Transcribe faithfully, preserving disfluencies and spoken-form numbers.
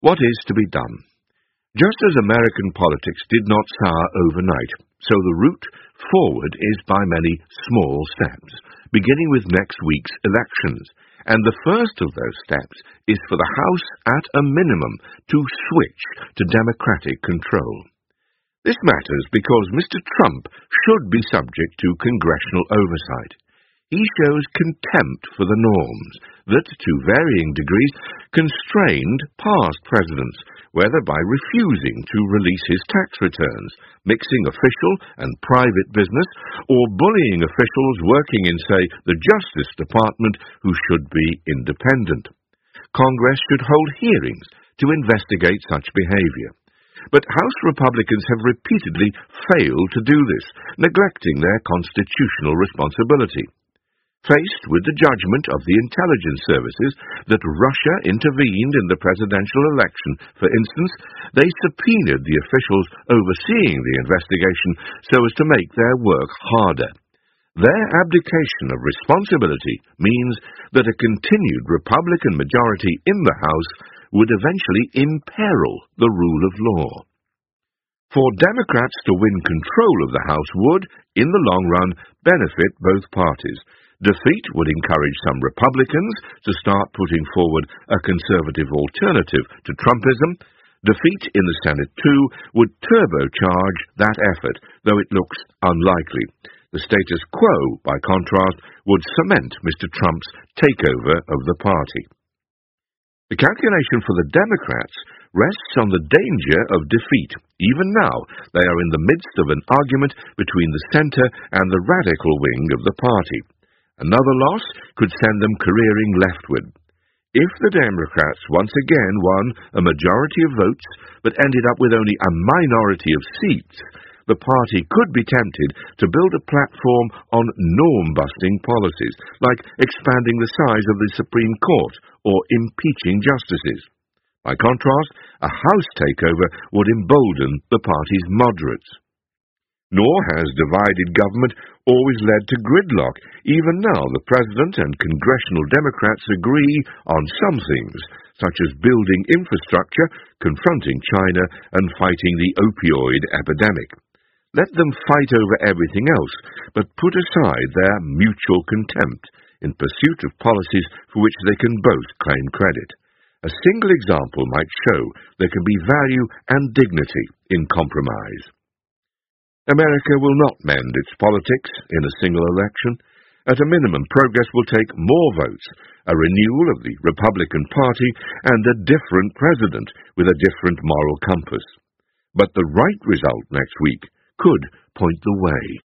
What is to be done? Just as American politics did not sour overnight, so the route forward is by many small steps, beginning with next week's elections, and the first of those steps is for the House, at a minimum, to switch to Democratic control. This matters because Mister Trump should be subject to congressional oversight. He shows contempt for the norms that, to varying degrees, constrained past presidents, whether by refusing to release his tax returns, mixing official and private business, or bullying officials working in, say, the Justice Department who should be independent. Congress should hold hearings to investigate such behavior. But House Republicans have repeatedly failed to do this, neglecting their constitutional responsibility. Faced with the judgment of the intelligence services that Russia intervened in the presidential election, for instance, they subpoenaed the officials overseeing the investigation so as to make their work harder. Their abdication of responsibility means that a continued Republican majority in the House would eventually imperil the rule of law. For Democrats to win control of the House would, in the long run, benefit both parties. Defeat would encourage some Republicans to start putting forward a conservative alternative to Trumpism. Defeat in the Senate, too, would turbocharge that effort, though it looks unlikely. The status quo, by contrast, would cement Mister Trump's takeover of the party. The calculation for the Democrats rests on the danger of defeat. Even now, they are in the midst of an argument between the center and the radical wing of the party. Another loss could send them careering leftward. If the Democrats once again won a majority of votes, but ended up with only a minority of seats, the party could be tempted to build a platform on norm-busting policies, like expanding the size of the Supreme Court or impeaching justices. By contrast, a House takeover would embolden the party's moderates. Nor has divided government always led to gridlock. Even now, the President and congressional Democrats agree on some things, such as building infrastructure, confronting China, and fighting the opioid epidemic. Let them fight over everything else, but put aside their mutual contempt in pursuit of policies for which they can both claim credit. A single example might show there can be value and dignity in compromise. America will not mend its politics in a single election. At a minimum, progress will take more votes, a renewal of the Republican Party, and a different president with a different moral compass. But the right result next week could point the way.